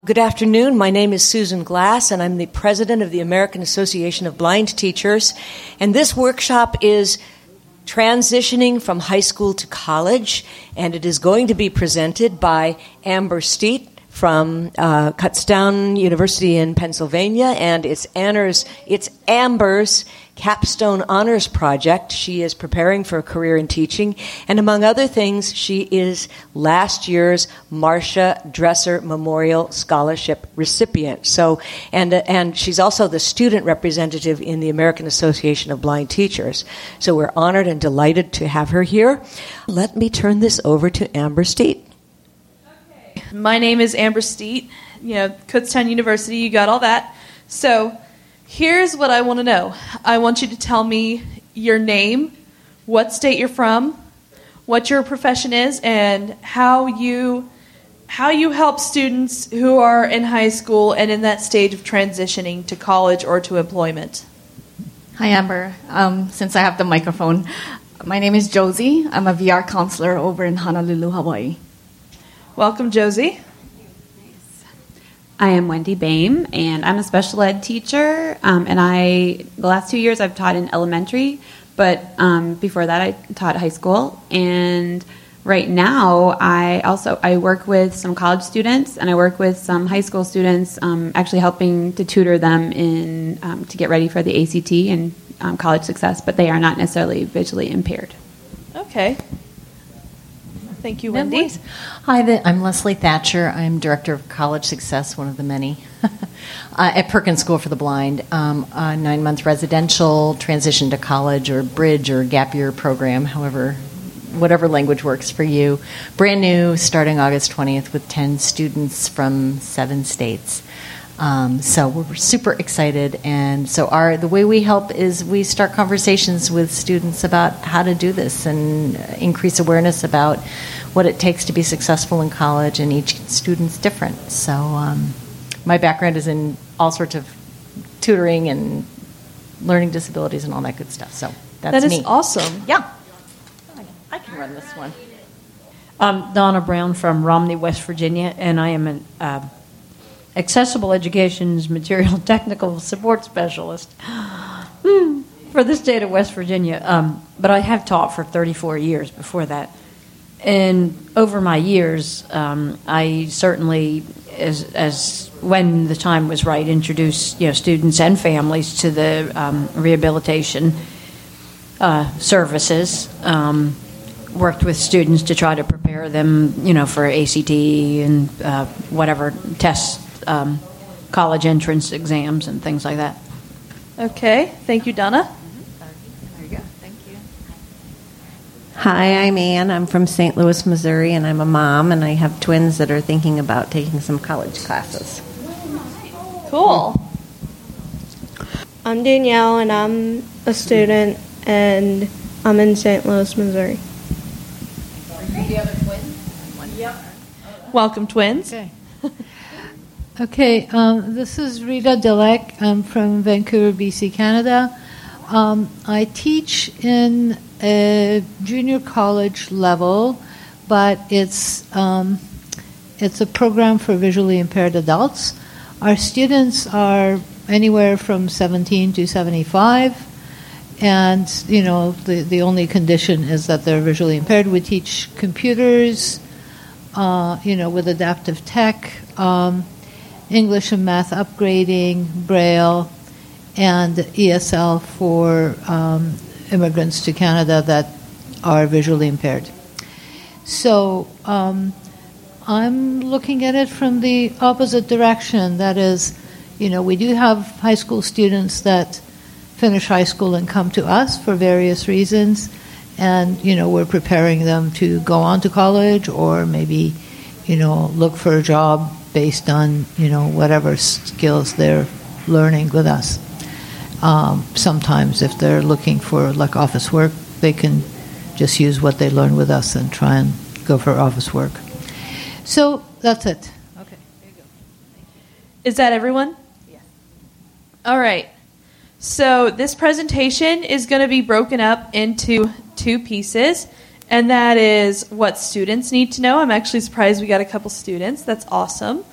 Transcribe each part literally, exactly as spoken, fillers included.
Good afternoon. My name is Susan Glass, and I'm the president of the American Association of Blind Teachers. And this workshop is transitioning from high school to college, and it is going to be presented by Amber Steet from uh, Kutztown University in Pennsylvania, and it's Anner's, it's Amber's Capstone Honors Project. She is preparing for a career in teaching, and among other things, she is last year's Marcia Dresser Memorial Scholarship recipient. So, and uh, and she's also the student representative in the American Association of Blind Teachers. So we're honored and delighted to have her here. Let me turn this over to Amber Steet. My name is Amber Steet, you know, Kutztown University, you got all that. So here's what I want to know. I want you to tell me your name, what state you're from, what your profession is, and how you how you help students who are in high school and in that stage of transitioning to college or to employment. Hi, Amber. Um, since I have the microphone, my name is Josie. I'm a V R counselor over in Honolulu, Hawaii. Welcome, Josie. I am Wendy Boehm, and I'm a special ed teacher. Um, and I, the last two years, I've taught in elementary, but um, before that, I taught high school. And right now, I also I work with some college students, and I work with some high school students, um, actually helping to tutor them in um, to get ready for the A C T and um, college success. But they are not necessarily visually impaired. Okay. Thank you, Wendy. Hi, the, I'm Leslie Thatcher. I'm Director of College Success, one of the many, uh, at Perkins School for the Blind. Um, a nine-month residential transition to college or bridge or gap year program, however, whatever language works for you. Brand new, starting August twentieth with ten students from seven states. Um, so we're super excited, and so our the way we help is we start conversations with students about how to do this and increase awareness about what it takes to be successful in college, and each student's different. So um, my background is in all sorts of tutoring and learning disabilities and all that good stuff. So that's me. That is me. awesome. Yeah, I can run this one. I'm Donna Brown from Romney, West Virginia, and I am an uh, Accessible Education's Material Technical Support Specialist for the state of West Virginia. Um, but I have taught for thirty-four years before that. And over my years, um, I certainly, as, as when the time was right, introduced you know, students and families to the um, rehabilitation uh, services. Um, worked with students to try to prepare them, you know, for A C T and uh, whatever tests. Um, college entrance exams and things like that. Okay, thank you, Donna. There you go. Thank you. Hi, I'm Ann. I'm from Saint Louis, Missouri, and I'm a mom, and I have twins that are thinking about taking some college classes. Cool. I'm Danielle, and I'm a student, and I'm in Saint Louis, Missouri. Are you the other twin? Yep. Welcome, twins. Okay. Okay, um, this is Rita Delek. I'm from Vancouver, B C, Canada. Um, I teach in a junior college level, but it's um, it's a program for visually impaired adults. Our students are anywhere from seventeen to seventy-five, and you know the the only condition is that they're visually impaired. We teach computers, uh, you know, with adaptive tech. Um, English and math upgrading, Braille, and E S L for um, immigrants to Canada that are visually impaired. So um, I'm looking at it from the opposite direction. That is, you know, we do have high school students that finish high school and come to us for various reasons, and, you know, we're preparing them to go on to college or maybe, you know, look for a job based on, you know, whatever skills they're learning with us. Um, sometimes if they're looking for, like, office work, they can just use what they learn with us and try and go for office work. So that's it. Okay, there you go. Is that everyone? Yeah. All right. So this presentation is going to be broken up into two pieces. And that is what students need to know. I'm actually surprised we got a couple students. That's awesome.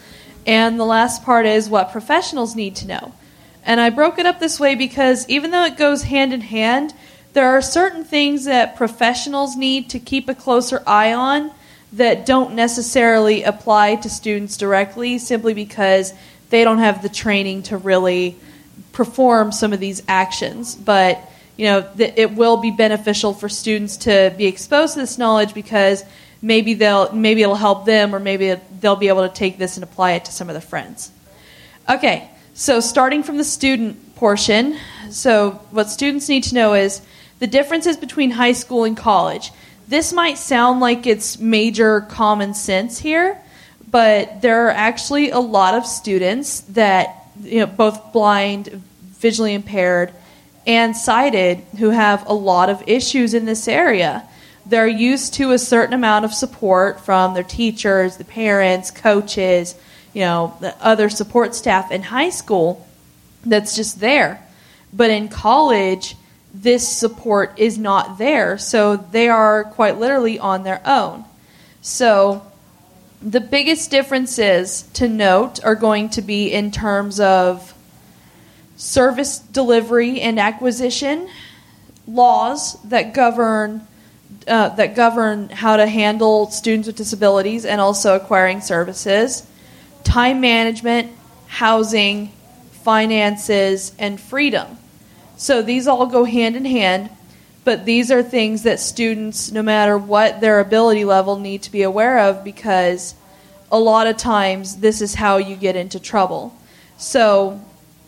And the last part is what professionals need to know. And I broke it up this way because even though it goes hand in hand, there are certain things that professionals need to keep a closer eye on that don't necessarily apply to students directly, simply because they don't have the training to really perform some of these actions. But you know, th- it will be beneficial for students to be exposed to this knowledge because maybe they'll maybe it'll help them, or maybe they'll be able to take this and apply it to some of their friends. Okay, so starting from the student portion, so what students need to know is the differences between high school and college. This might sound like it's major common sense here, but there are actually a lot of students that, you know, both blind, visually impaired, and sighted, who have a lot of issues in this area. They're used to a certain amount of support from their teachers, the parents, coaches, you know, the other support staff in high school that's just there. But in college, this support is not there, so they are quite literally on their own. So the biggest differences to note are going to be in terms of service delivery and acquisition, laws that govern uh, that govern how to handle students with disabilities and also acquiring services, time management, housing, finances, and freedom. So these all go hand in hand, but these are things that students, no matter what their ability level, need to be aware of, because a lot of times this is how you get into trouble. So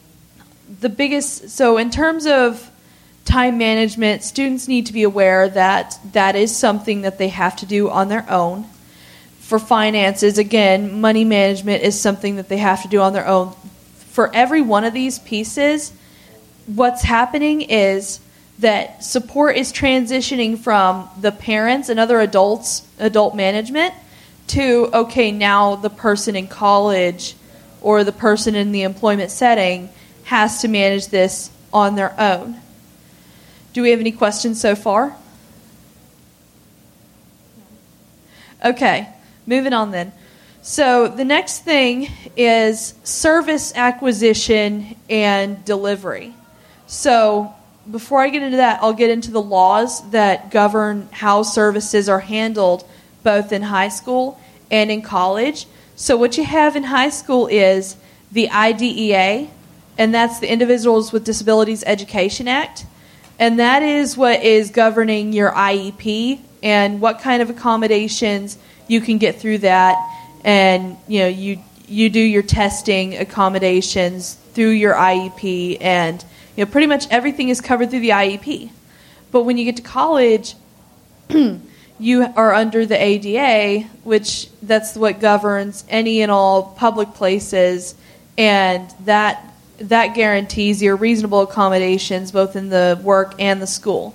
the biggest, so in terms of time management, students need to be aware that that is something that they have to do on their own. For finances, again, money management is something that they have to do on their own. For every one of these pieces, what's happening is that support is transitioning from the parents and other adults, adult management, to, okay, now the person in college or the person in the employment setting has to manage this on their own. Do we have any questions so far? Okay, moving on then. So the next thing is service acquisition and delivery. So before I get into that, I'll get into the laws that govern how services are handled both in high school and in college. So what you have in high school is the I D E A, and that's the Individuals with Disabilities Education Act. And that is what is governing your I E P and what kind of accommodations you can get through that. And you know, you you do your testing accommodations through your I E P, and you know, pretty much everything is covered through the I E P. But when you get to college, you are under the A D A, which that's what governs any and all public places, and that that guarantees your reasonable accommodations both in the work and the school.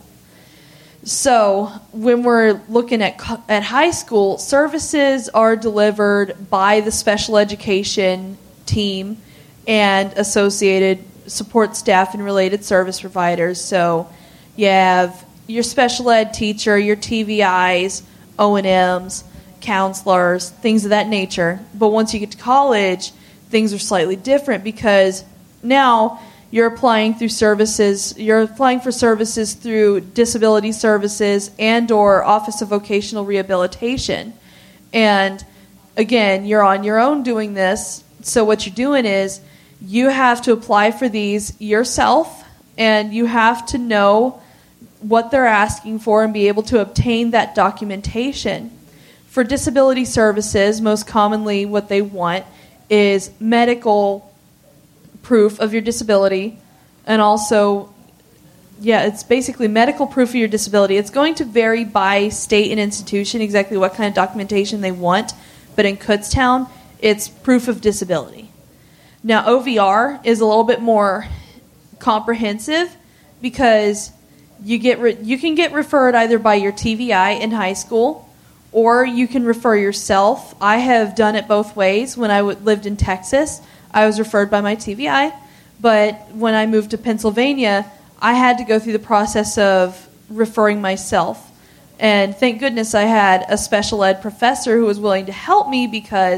So when we're looking at at high school, services are delivered by the special education team and associated support staff and related service providers. So you have your special ed teacher, your T V Is, O and Ms, counselors, things of that nature. But once you get to college, things are slightly different, because now you're applying through services, you're applying for services through disability services and or Office of Vocational Rehabilitation. And again, you're on your own doing this. So what you're doing is you have to apply for these yourself, and you have to know what they're asking for and be able to obtain that documentation. For disability services, most commonly what they want is medical proof of your disability, and also, yeah, it's basically medical proof of your disability. It's going to vary by state and institution exactly what kind of documentation they want, but in Kutztown, it's proof of disability. Now, O V R is a little bit more comprehensive, because you get re- you can get referred either by your T V I in high school, or you can refer yourself. I have done it both ways. When I w- lived in Texas, I was referred by my T V I, but when I moved to Pennsylvania, I had to go through the process of referring myself. And thank goodness I had a special ed professor who was willing to help me, because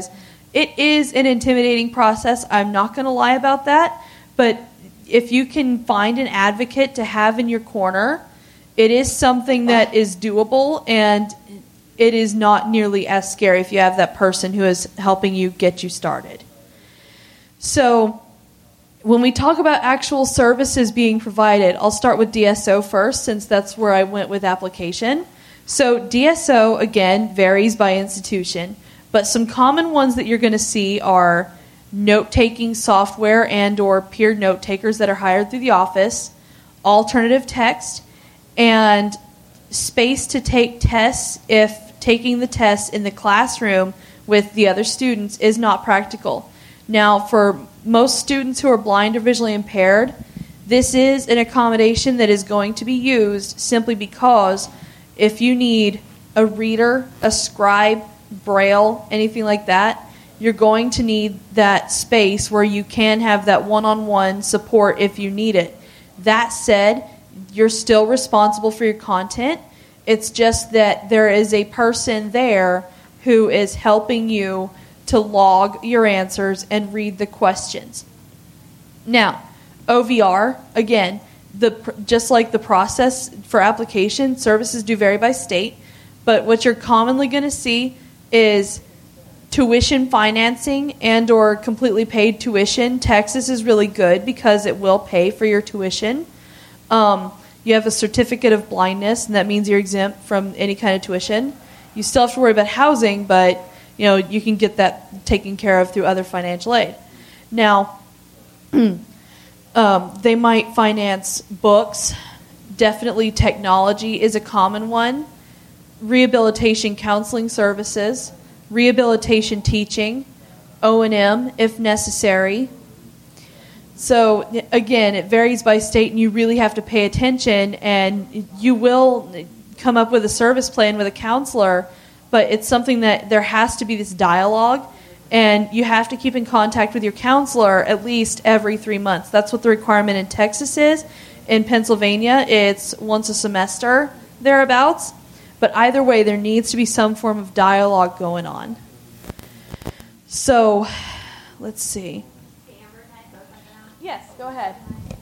it is an intimidating process. I'm not going to lie about that. But if you can find an advocate to have in your corner, it is something that is doable, and it is not nearly as scary if you have that person who is helping you get you started. So when we talk about actual services being provided, I'll start with D S O first, since that's where I went with application. So D S O, again, varies by institution, but some common ones that you're going to see are note-taking software and or peer note takers that are hired through the office, alternative text, and space to take tests if taking the tests in the classroom with the other students is not practical. Now, for most students who are blind or visually impaired, this is an accommodation that is going to be used simply because if you need a reader, a scribe, braille, anything like that, you're going to need that space where you can have that one-on-one support if you need it. That said, you're still responsible for your content. It's just that there is a person there who is helping you to log your answers and read the questions. Now, O V R, again, the just like the process for application, services do vary by state, but what you're commonly going to see is tuition financing and or completely paid tuition. Texas is really good because it will pay for your tuition. Um, you have a certificate of blindness, and that means you're exempt from any kind of tuition. You still have to worry about housing, but you know you can get that taken care of through other financial aid. Now, um, they might finance books. Definitely technology is a common one. Rehabilitation counseling services, rehabilitation teaching, O and M if necessary. So again, it varies by state, and you really have to pay attention, and you will come up with a service plan with a counselor, but it's something that there has to be this dialogue, and you have to keep in contact with your counselor at least every three months. That's what the requirement in Texas is. In Pennsylvania, it's once a semester, thereabouts. But either way, there needs to be some form of dialogue going on. So, let's see. Yes, go ahead.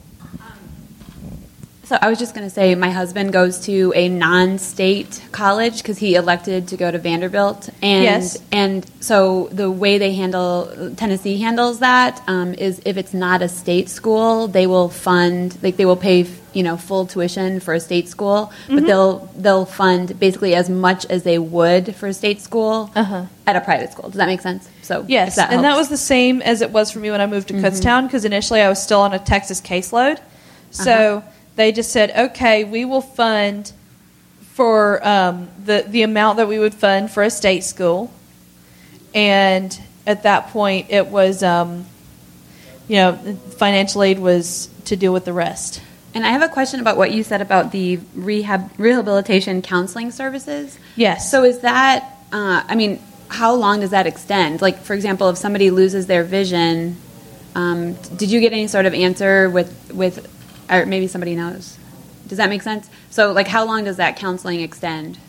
So I was just going to say my husband goes to a non-state college because he elected to go to Vanderbilt. And, yes. And so the way they handle, Tennessee handles that um, is if it's not a state school, they will fund, like they will pay, you know, full tuition for a state school, but mm-hmm. they'll they'll fund basically as much as they would for a state school uh-huh. at a private school. Does that make sense? So yes, that and helps. that was the same as it was for me when I moved to mm-hmm. Kutztown, because initially I was still on a Texas caseload. So uh-huh. they just said, okay, we will fund for um, the, the amount that we would fund for a state school. And at that point, it was, um, you know, financial aid was to deal with the rest. And I have a question about what you said about the rehab rehabilitation counseling services. Yes. So is that, uh, I mean, how long does that extend? Like, for example, if somebody loses their vision, um, did you get any sort of answer with, with, or maybe somebody knows? Does that make sense? So, like, how long does that counseling extend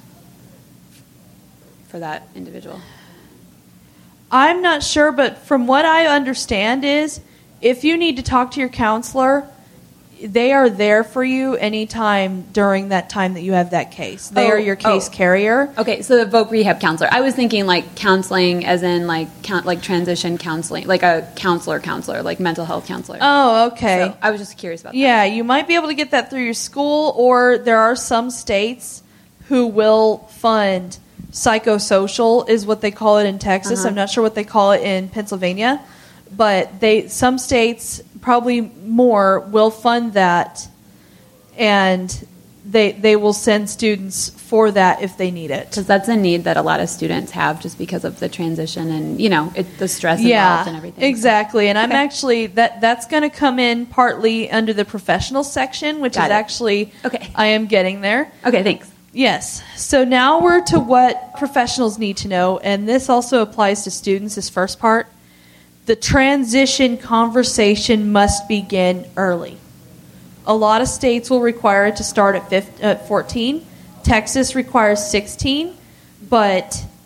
for that individual? I'm not sure, but from what I understand is if you need to talk to your counselor, they are there for you anytime during that time that you have that case. They oh, are your case oh. carrier. Okay, so the voc rehab counselor. I was thinking like counseling as in like count, like transition counseling, like a counselor counselor, like mental health counselor. Oh, okay. So I was just curious about that. Yeah, you might be able to get that through your school, or there are some states who will fund psychosocial is what they call it in Texas. Uh-huh. I'm not sure what they call it in Pennsylvania. But they, some states, probably more, will fund that, and they they will send students for that if they need it. Because that's a need that a lot of students have just because of the transition and, you know, it, the stress yeah, involved and everything. Exactly. And okay. I'm actually, that that's going to come in partly under the professional section, which Got is it. actually, okay. I am getting there. Okay, thanks. Yes. So now we're to what professionals need to know, and this also applies to students, this first part. The transition conversation must begin early. A lot of states will require it to start at, fifteen, at fourteen. Texas requires sixteen, but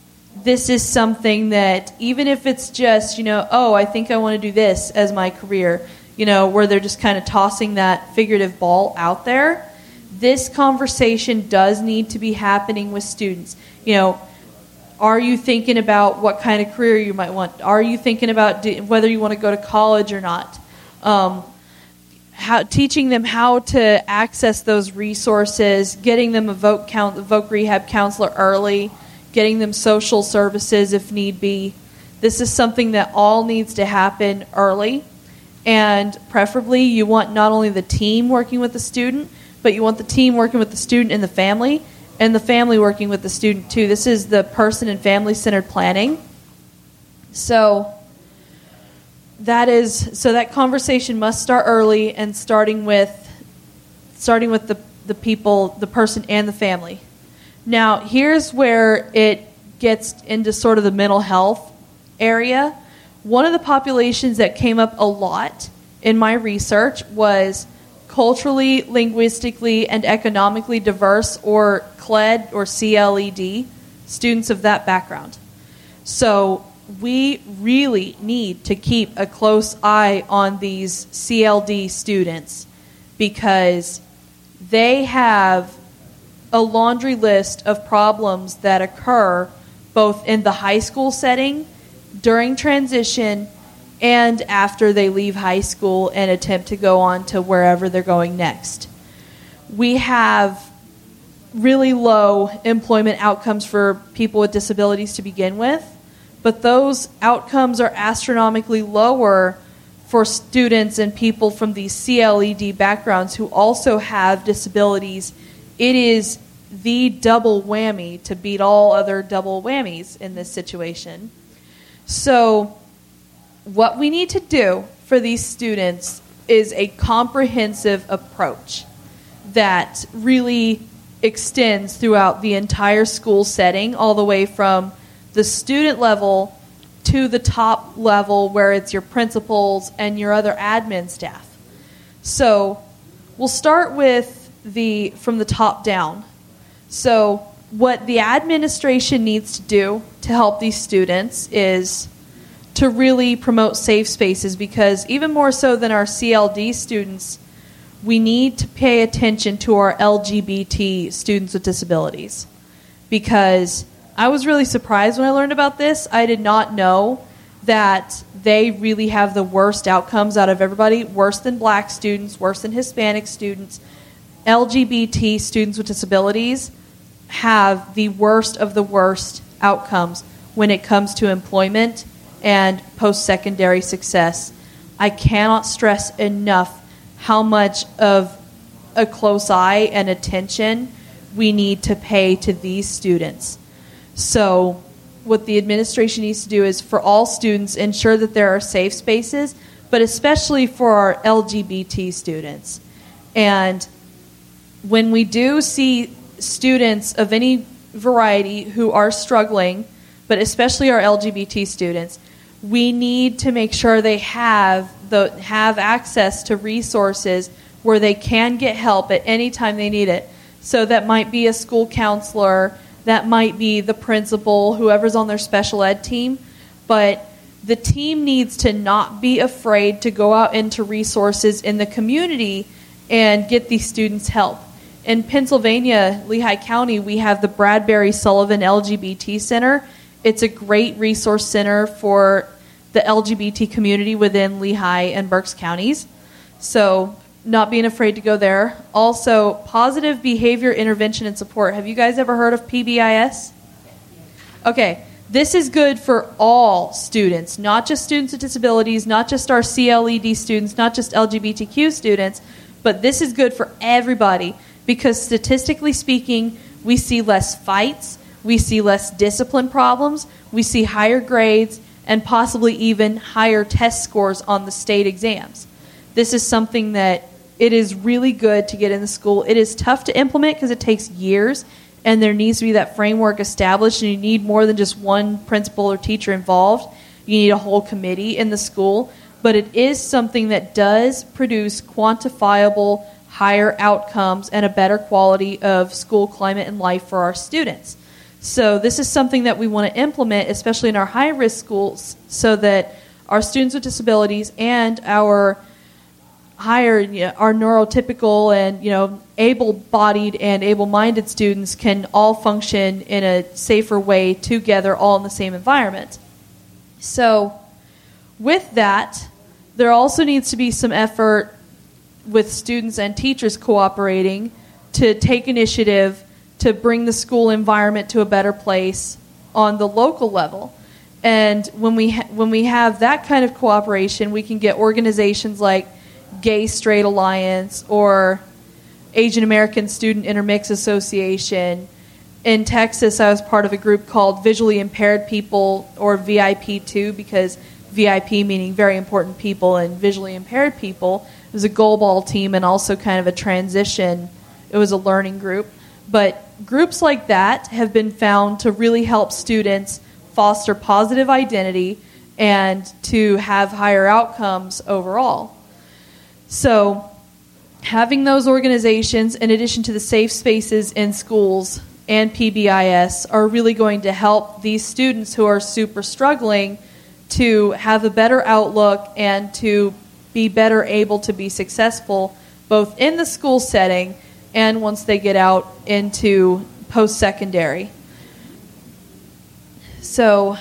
this is something that even if it's just, you know, oh, I think I want to do this as my career, you know, where they're just kind of tossing that figurative ball out there, this conversation does need to be happening with students. You know, are you thinking about what kind of career you might want? Are you thinking about do, whether you want to go to college or not? Um, how, teaching them how to access those resources, getting them a voc, count, voc rehab counselor early, getting them social services if need be. This is something that all needs to happen early. And preferably you want not only the team working with the student, but you want the team working with the student and the family, and the family working with the student too. This is the person and family-centered planning. So that is so that conversation must start early, and starting with starting with the, the people, the person and the family. Now, here's where it gets into sort of the mental health area. One of the populations that came up a lot in my research was culturally, linguistically, and economically diverse, or C L E D or C L E D, students of that background. So we really need to keep a close eye on these C L D students, because they have a laundry list of problems that occur both in the high school setting, during transition, and after they leave high school and attempt to go on to wherever they're going next. We have really low employment outcomes for people with disabilities to begin with, but those outcomes are astronomically lower for students and people from these C L E D backgrounds who also have disabilities. It is the double whammy to beat all other double whammies in this situation. So what we need to do for these students is a comprehensive approach that really extends throughout the entire school setting, all the way from the student level to the top level where it's your principals and your other admin staff. So we'll start with the from the top down. So what the administration needs to do to help these students is to really promote safe spaces, because even more so than our C L D students, we need to pay attention to our L G B T students with disabilities. Because I was really surprised when I learned about this. I did not know that they really have the worst outcomes out of everybody, worse than black students, worse than Hispanic students. L G B T students with disabilities have the worst of the worst outcomes when it comes to employment and post-secondary success. I cannot stress enough how much of a close eye and attention we need to pay to these students. So what the administration needs to do is, for all students, ensure that there are safe spaces, but especially for our L G B T students. And when we do see students of any variety who are struggling, but especially our L G B T students, we need to make sure they have the have access to resources where they can get help at any time they need it. So that might be a school counselor, that might be the principal, whoever's on their special ed team. But the team needs to not be afraid to go out into resources in the community and get these students help. In Pennsylvania, Lehigh County, we have the Bradbury Sullivan L G B T Center. It's a great resource center for the L G B T community within Lehigh and Berks counties. So not being afraid to go there. Also, positive behavior intervention and support. Have you guys ever heard of P B I S? Okay, this is good for all students, not just students with disabilities, not just our C L E D students, not just L G B T Q students, but this is good for everybody, because statistically speaking, we see less fights, we see less discipline problems, we see higher grades, and possibly even higher test scores on the state exams. This is something that it is really good to get in the school. It is tough to implement because it takes years, and there needs to be that framework established, and you need more than just one principal or teacher involved. You need a whole committee in the school, but it is something that does produce quantifiable higher outcomes and a better quality of school climate and life for our students. So this is something that we want to implement, especially in our high-risk schools, so that our students with disabilities and our higher, you know, our neurotypical and, you know, able-bodied and able-minded students can all function in a safer way together, all in the same environment. So with that, there also needs to be some effort with students and teachers cooperating to take initiative to bring the school environment to a better place on the local level. And when we ha- when we have that kind of cooperation, we can get organizations like Gay Straight Alliance or Asian American Student Intermix Association. In Texas, I was part of a group called Visually Impaired People, or V I P two, because V I P meaning very important people and visually impaired people. It was a goalball team and also kind of a transition. It was a learning group. But groups like that have been found to really help students foster positive identity and to have higher outcomes overall. So having those organizations, in addition to the safe spaces in schools and P B I S, are really going to help these students who are super struggling to have a better outlook and to be better able to be successful both in the school setting and once they get out into post-secondary. So,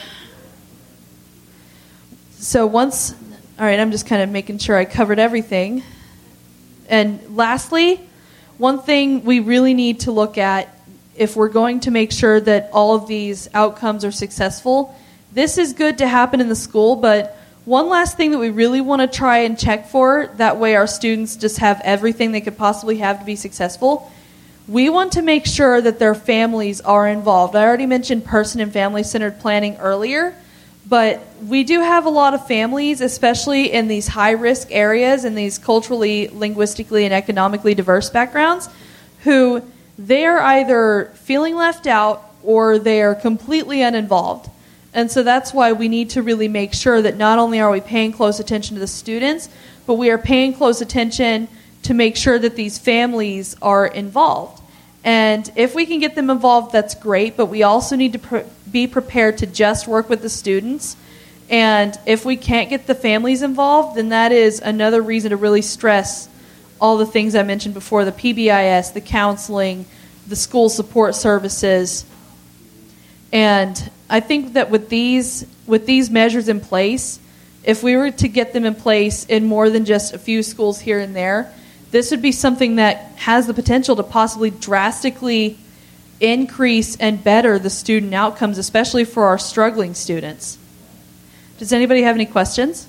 so once, all right, I'm just kind of making sure I covered everything. And lastly, one thing we really need to look at if we're going to make sure that all of these outcomes are successful, this is good to happen in the school, but one last thing that we really want to try and check for, that way our students just have everything they could possibly have to be successful, we want to make sure that their families are involved. I already mentioned person and family-centered planning earlier, but we do have a lot of families, especially in these high-risk areas, in these culturally, linguistically, and economically diverse backgrounds, who they are either feeling left out or they are completely uninvolved. And so that's why we need to really make sure that not only are we paying close attention to the students, but we are paying close attention to make sure that these families are involved. And if we can get them involved, that's great, but we also need to pre- be prepared to just work with the students. And if we can't get the families involved, then that is another reason to really stress all the things I mentioned before, the P B I S, the counseling, the school support services. And I think that with these with these measures in place, if we were to get them in place in more than just a few schools here and there, this would be something that has the potential to possibly drastically increase and better the student outcomes, especially for our struggling students. Does anybody have any questions?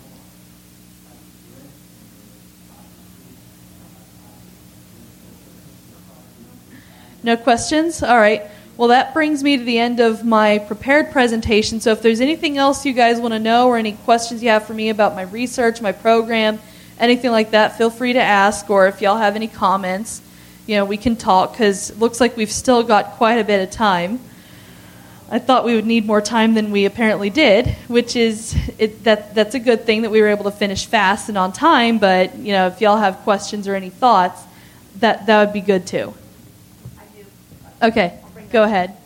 No questions? All right. Well, that brings me to the end of my prepared presentation. So if there's anything else you guys want to know or any questions you have for me about my research, my program, anything like that, feel free to ask. Or if y'all have any comments, you know, we can talk, because it looks like we've still got quite a bit of time. I thought we would need more time than we apparently did, which is it, that that's a good thing that we were able to finish fast and on time. But, you know, if y'all have questions or any thoughts, that, that would be good too. I do. Okay. Go ahead.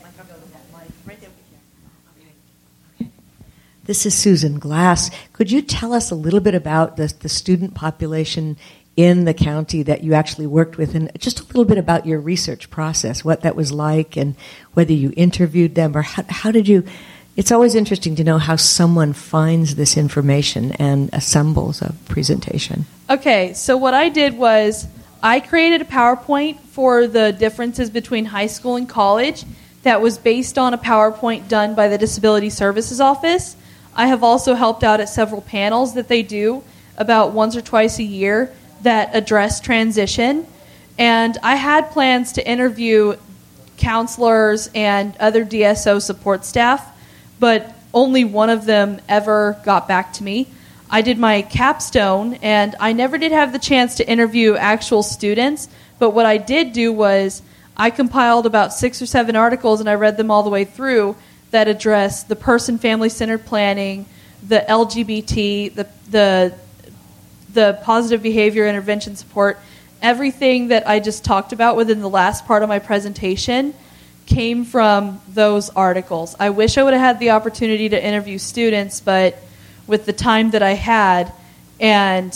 This is Susan Glass. Could you tell us a little bit about the, the student population in the county that you actually worked with, and just a little bit about your research process, what that was like, and whether you interviewed them, or how, how did you... It's always interesting to know how someone finds this information and assembles a presentation. Okay, so what I did was I created a PowerPoint for the differences between high school and college that was based on a PowerPoint done by the Disability Services Office. I have also helped out at several panels that they do about once or twice a year that address transition. And I had plans to interview counselors and other D S O support staff, but only one of them ever got back to me. I did my capstone, and I never did have the chance to interview actual students, but what I did do was I compiled about six or seven articles, and I read them all the way through, that address the person family-centered planning, the L G B T, the the the positive behavior intervention support, everything that I just talked about within the last part of my presentation came from those articles. I wish I would have had the opportunity to interview students, but with the time that I had and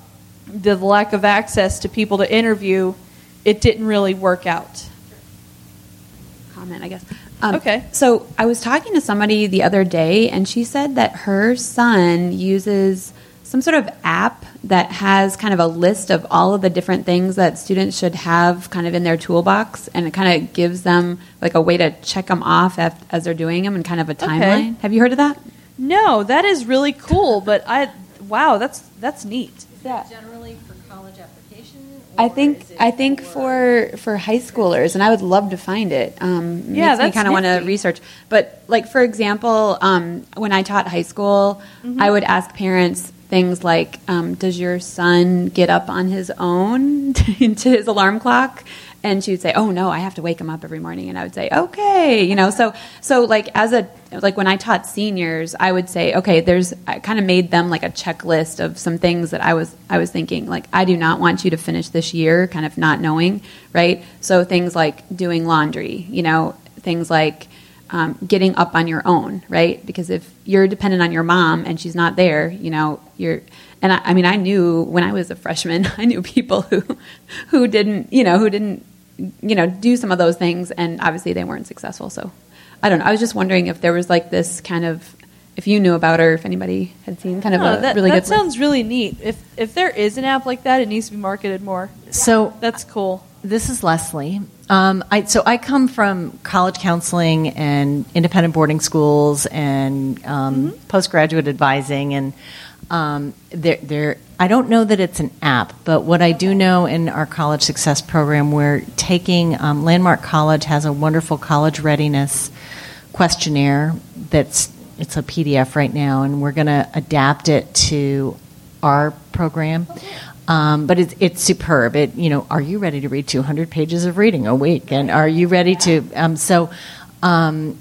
the lack of access to people to interview, it didn't really work out. Comment, I guess. Um, okay. So I was talking to somebody the other day, and she said that her son uses some sort of app that has kind of a list of all of the different things that students should have kind of in their toolbox, and it kind of gives them like a way to check them off as, as they're doing them and kind of a timeline. Okay. Have you heard of that? No, that is really cool, but I wow, that's that's neat. Is that generally for college application? I think I think for for high schoolers, and I would love to find it. Um, Yeah, makes me that's kind of want to nifty. research. But like for example, um, when I taught high school, Mm-hmm. I would ask parents things like, um, "Does your son get up on his own to his alarm clock?" And she would say, "Oh no, I have to wake him up every morning." And I would say, "Okay," you know. So so like as a like when I taught seniors, I would say, "Okay, there's." I kind of made them like a checklist of some things that I was I was thinking like I do not want you to finish this year kind of not knowing, right? So things like doing laundry, you know, things like um, getting up on your own, right? Because if you're dependent on your mom and she's not there, you know, you're. And I, I mean, I knew when I was a freshman, I knew people who who didn't, you know, who didn't. you know, do some of those things, and obviously they weren't successful. So I don't know. I was just wondering if there was like this kind of, if you knew about her, if anybody had seen kind of No, a that, really that good sounds really neat. If if there is an app like that, it needs to be marketed more. So That's cool. this is Leslie. Um, I, so I come from college counseling and independent boarding schools and um, postgraduate advising, and um, there, there. I don't know that it's an app, but what I do know in our college success program, we're taking um, Landmark College has a wonderful college readiness questionnaire that's it's a P D F right now, and we're going to adapt it to our program. Um, but it's it's superb. It you know, are you ready to read two hundred pages of reading a week? And are you ready to? Um, so, um,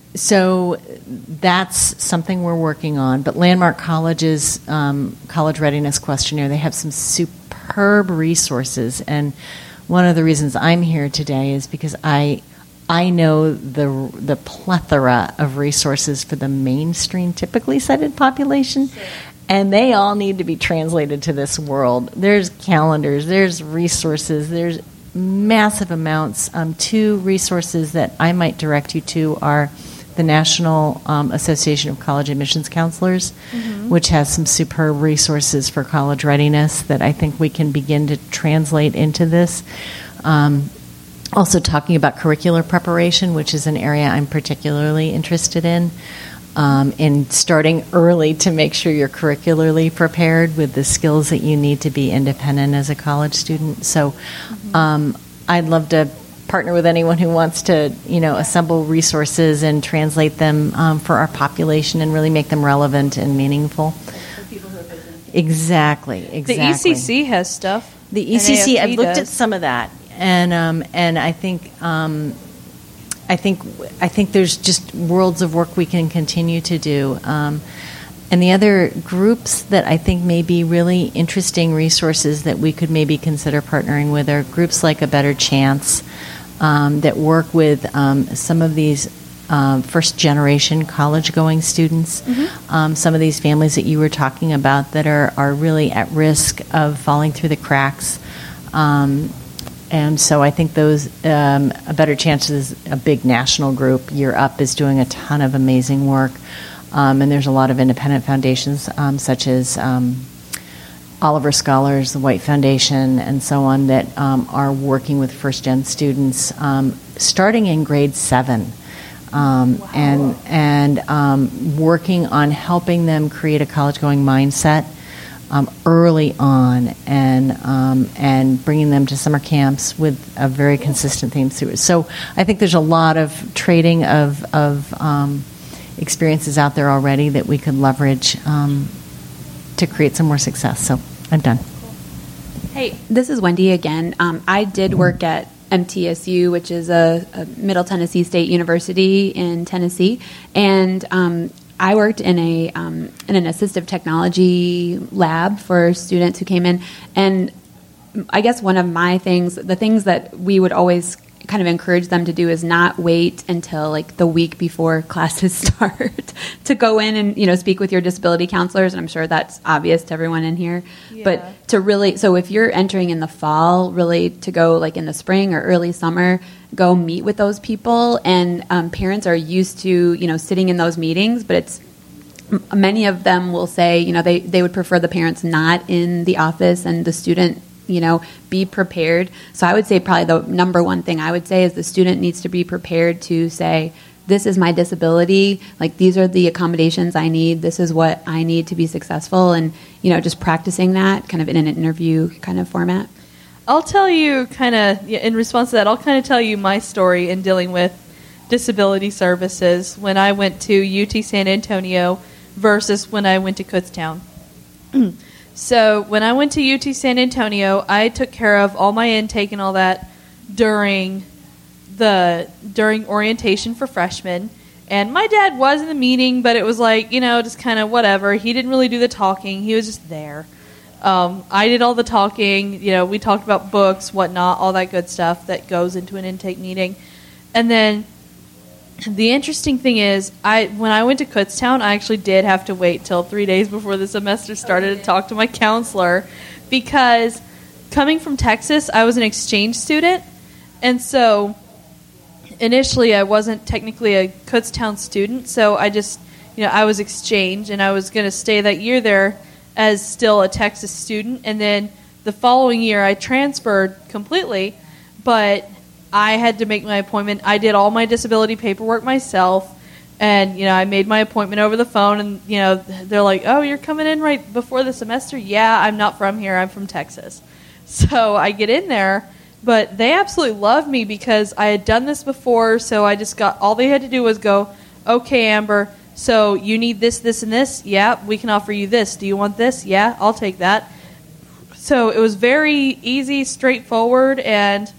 so that's something we're working on. But Landmark College's um, college readiness questionnaire, they have some superb resources. And one of the reasons I'm here today is because I I know the the plethora of resources for the mainstream, typically cited population. Sure. And they all need to be translated to this world. There's calendars, there's resources, there's massive amounts. Um, two resources that I might direct you to are the National um, Association of College Admissions Counselors, mm-hmm. which has some superb resources for college readiness that I think we can begin to translate into this. Um, also talking about curricular preparation, which is an area I'm particularly interested in. Um, and starting early to make sure you're curricularly prepared with the skills that you need to be independent as a college student. So um, I'd love to partner with anyone who wants to, you know, assemble resources and translate them um, for our population and really make them relevant and meaningful. Exactly, exactly. The E C C has stuff. The E C C, N A F B I've looked does. at some of that, and um, and I think. Um, I think I think there's just worlds of work we can continue to do. Um, and the other groups that I think may be really interesting resources that we could maybe consider partnering with are groups like A Better Chance um, that work with um, some of these um, first-generation college-going students, mm-hmm. um, some of these families that you were talking about that are, are really at risk of falling through the cracks. Um, And so I think those, um, A Better Chance is a big national group. Year Up is doing a ton of amazing work. Um, and there's a lot of independent foundations, um, such as um, Oliver Scholars, the White Foundation, and so on, that um, are working with first-gen students um, starting in grade seven. Um, wow. And, and um, working on helping them create a college-going mindset Um, early on, and um, and bringing them to summer camps with a very consistent theme through it. So I think there's a lot of trading of of um, experiences out there already that we could leverage um, to create some more success. So I'm done. Hey, this is Wendy again. Um, I did work at M T S U, which is a, a Middle Tennessee State University in Tennessee, and um, I worked in a um, in an assistive technology lab for students who came in, and I guess one of my things, the things that we would always kind of encourage them to do is not wait until like the week before classes start to go in and, you know, speak with your disability counselors. And I'm sure that's obvious to everyone in here. Yeah. But to really, so if you're entering in the fall, really to go like in the spring or early summer, go meet with those people. And um, parents are used to, you know, sitting in those meetings, but it's, many of them will say, you know, they, they would prefer the parents not in the office and the student, you know, be prepared. So I would say probably the number one thing I would say is the student needs to be prepared to say, this is my disability, like these are the accommodations I need, this is what I need to be successful, and, you know, just practicing that kind of in an interview kind of format. I'll tell you kind of, in response to that, I'll kind of tell you my story in dealing with disability services when I went to U T San Antonio versus when I went to Kutztown. So when I went to U T San Antonio, I took care of all my intake and all that during the during orientation for freshmen. And my dad was in the meeting, but it was like, you know, just kind of whatever. He didn't really do the talking. He was just there. Um, I did all the talking. You know, we talked about books, whatnot, all that good stuff that goes into an intake meeting. And then the interesting thing is, I when I went to Kutztown, I actually did have to wait till three days before the semester started to talk to my counselor, because coming from Texas, I was an exchange student, and so initially I wasn't technically a Kutztown student, so I just, you know, I was exchange, and I was going to stay that year there as still a Texas student, and then the following year I transferred completely, but I had to make my appointment. I did all my disability paperwork myself, and, you know, I made my appointment over the phone, and, you know, they're like, oh, you're coming in right before the semester? Yeah, I'm not from here. I'm from Texas. So I get in there, but they absolutely loved me because I had done this before, so I just got, all they had to do was go, okay, Amber, so you need this, this, and this? Yeah, we can offer you this. Do you want this? Yeah, I'll take that. So it was very easy, straightforward, and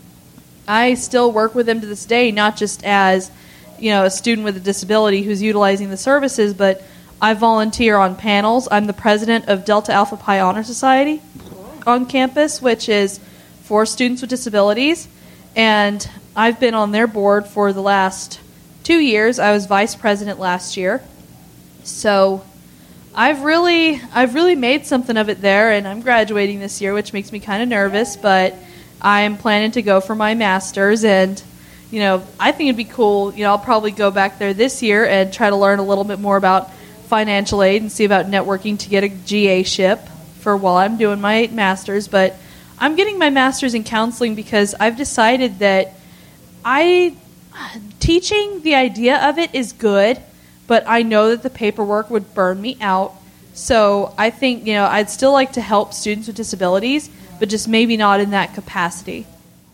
I still work with them to this day, not just as, you know, a student with a disability who's utilizing the services, but I volunteer on panels. I'm the president of Delta Alpha Pi Honor Society on campus, which is for students with disabilities, and I've been on their board for the last two years. I was vice president last year, so I've really, I've really made something of it there, and I'm graduating this year, which makes me kind of nervous, but I'm planning to go for my master's, and, you know, I think it'd be cool. You know, I'll probably go back there this year and try to learn a little bit more about financial aid and see about networking to get a G A-ship for while I'm doing my master's. But I'm getting my master's in counseling because I've decided that I, teaching, the idea of it is good, but I know that the paperwork would burn me out. So I think, you know, I'd still like to help students with disabilities, but just maybe not in that capacity.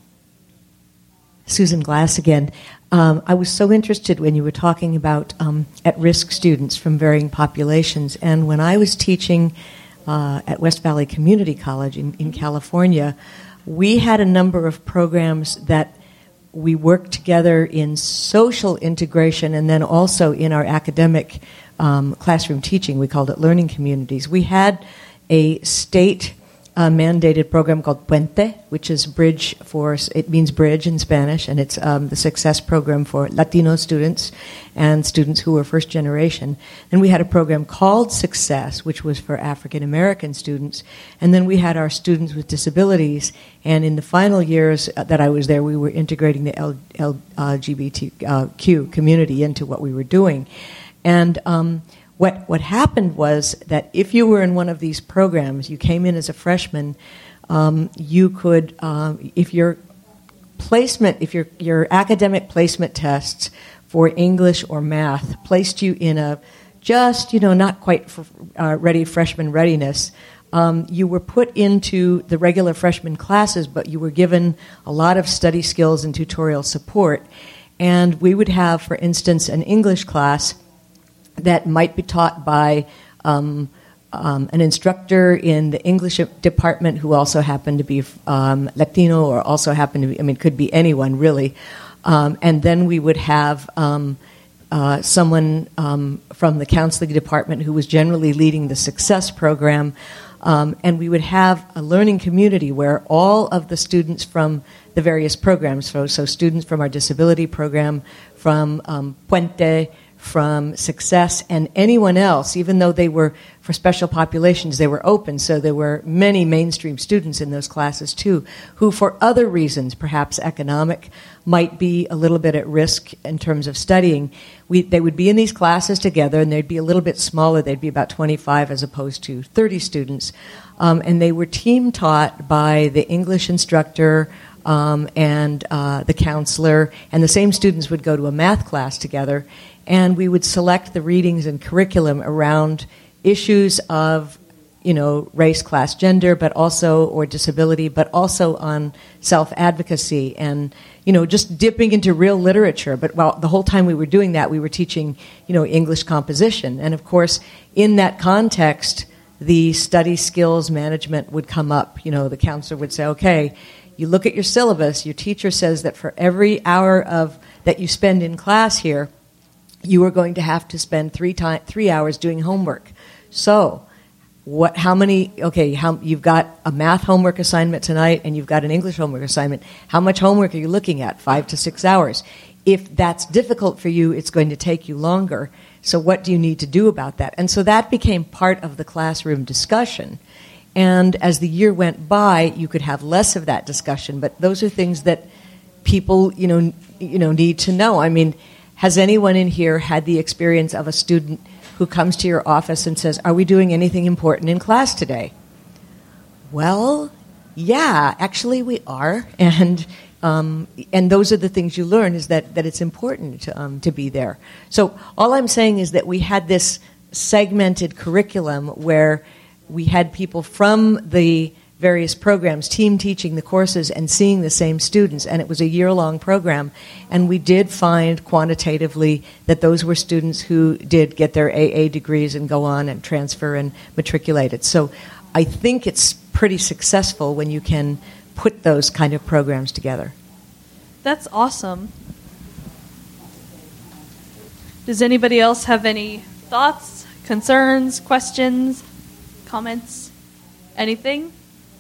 Susan Glass again. Um, I was so interested when you were talking about um, at-risk students from varying populations. And when I was teaching uh, at West Valley Community College in, in California, we had a number of programs that we worked together in social integration and then also in our academic um, classroom teaching. We called it learning communities. We had a state a mandated program called Puente, which is bridge for, it means bridge in Spanish, and it's um, the success program for Latino students and students who were first generation. And we had a program called Success, which was for African American students. And then we had our students with disabilities. And in the final years that I was there, we were integrating the L G B T Q community into what we were doing. And um, What what happened was that if you were in one of these programs, you came in as a freshman, um, you could, um, if your placement, if your your academic placement tests for English or math placed you in a just, you know, not quite for, uh, ready freshman readiness, um, you were put into the regular freshman classes, but you were given a lot of study skills and tutorial support. And we would have, for instance, an English class that might be taught by um, um, an instructor in the English department who also happened to be um, Latino or also happened to be, I mean, could be anyone really. Um, and then we would have um, uh, someone um, from the counseling department who was generally leading the success program Um, and we would have a learning community where all of the students from the various programs, so, so students from our disability program, from um, Puente, from Success, and anyone else, even though they were for special populations, they were open, so there were many mainstream students in those classes too, who for other reasons, perhaps economic, might be a little bit at risk in terms of studying. We, they would be in these classes together, and they'd be a little bit smaller. They'd be about twenty-five as opposed to thirty students. Um, and they were team taught by the English instructor um, and uh, the counselor, and the same students would go to a math class together, and we would select the readings and curriculum around issues of, you know, race, class, gender, but also, or disability, but also on self-advocacy and, you know, just dipping into real literature. But while the whole time we were doing that, we were teaching, you know, English composition. And of course, in that context, the study skills management would come up. You know, the counselor would say, okay, you look at your syllabus, your teacher says that for every hour of that you spend in class here, you are going to have to spend three time, three hours doing homework. So, what? How many? Okay, how, you've got a math homework assignment tonight, and you've got an English homework assignment. How much homework are you looking at? Five to six hours. If that's difficult for you, it's going to take you longer. So, what do you need to do about that? And so that became part of the classroom discussion. And as the year went by, you could have less of that discussion. But those are things that people, you know, you know, need to know. I mean, has anyone in here had the experience of a student who comes to your office and says, are we doing anything important in class today? Well, yeah, actually we are. And um, and those are the things you learn, is that, that it's important to, um, to be there. So all I'm saying is that we had this segmented curriculum where we had people from the various programs, team teaching the courses and seeing the same students, and it was a year-long program. And we did find quantitatively that those were students who did get their A A degrees and go on and transfer and matriculate it. So I think it's pretty successful when you can put those kind of programs together. That's awesome. Does anybody else have any thoughts, concerns, questions, comments, anything?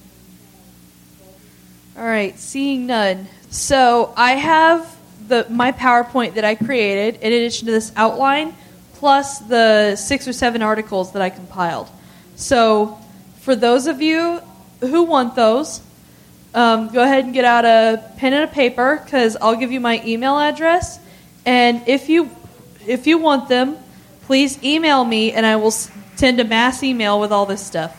All right, seeing none. So I have the my PowerPoint that I created in addition to this outline, plus the six or seven articles that I compiled. So for those of you who want those, um, go ahead and get out a pen and a paper, because I'll give you my email address. And if you if you want them, please email me, and I will send a mass email with all this stuff.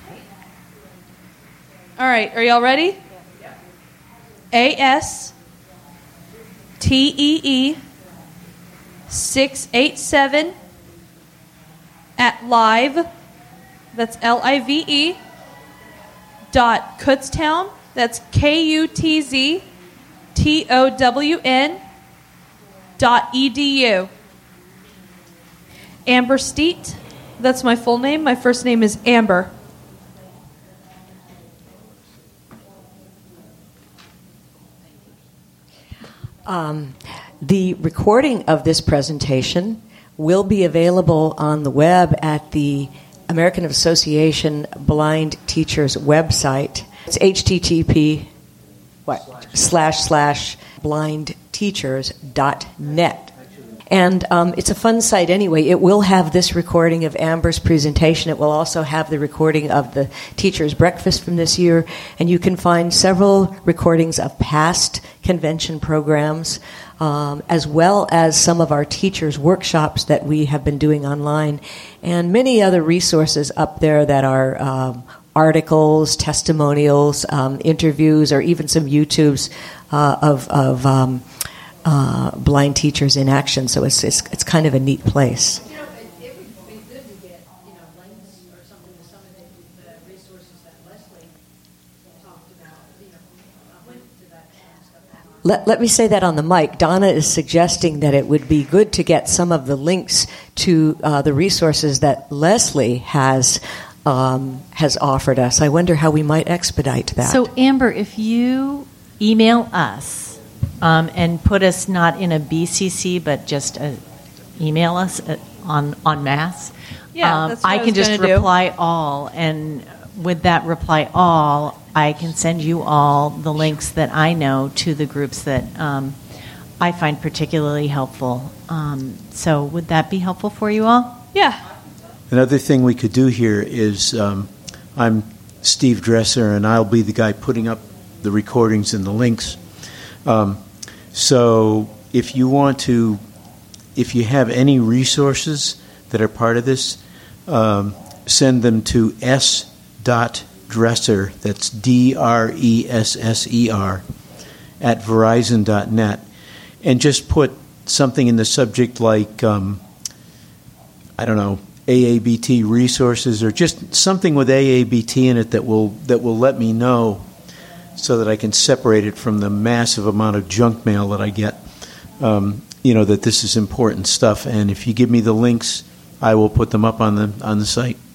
All right, are y'all ready? A S T E E six eight seven at live, that's L I V E, dot Kutztown, that's K U T Z T O W N, dot E D U. Amber Steet, that's my full name. My first name is Amber. Um, the recording of this presentation will be available on the web at the American Association Blind Teachers website. It's H T T P what slash slash blindteachers dot net. And um, it's a fun site anyway. It will have this recording of Amber's presentation. It will also have the recording of the teacher's breakfast from this year. And you can find several recordings of past convention programs, um, as well as some of our teachers' workshops that we have been doing online, and many other resources up there that are um, articles, testimonials, um, interviews, or even some YouTubes uh, of, of um, Uh, blind teachers in action. So it's, it's it's kind of a neat place. You know, it, it would be good to get, you know, links or something to some of the, the resources that Leslie talked about, you know, link to that kind of stuff. Let, let me say that on the mic. Donna is suggesting that it would be good to get some of the links to uh, the resources that Leslie has um, has offered us. I wonder how we might expedite that. So, Amber, if you email us, Um, and put us not in a B C C, but just uh, email us uh, on en masse. Yeah, um, that's what I I can was just gonna do. reply all, and with that reply all, I can send you all the links that I know to the groups that um, I find particularly helpful. Um, so would that be helpful for you all? Yeah. Another thing we could do here is um, I'm Steve Dresser, and I'll be the guy putting up the recordings and the links. Um, so if you want to, if you have any resources that are part of this, um, send them to s dot dresser, that's D R E S S E R, at verizon dot net. And just put something in the subject like, um, I don't know, A A B T resources, or just something with A A B T in it that will that will let me know, so that I can separate it from the massive amount of junk mail that I get. Um, you know, that this is important stuff. And if you give me the links, I will put them up on the on the site.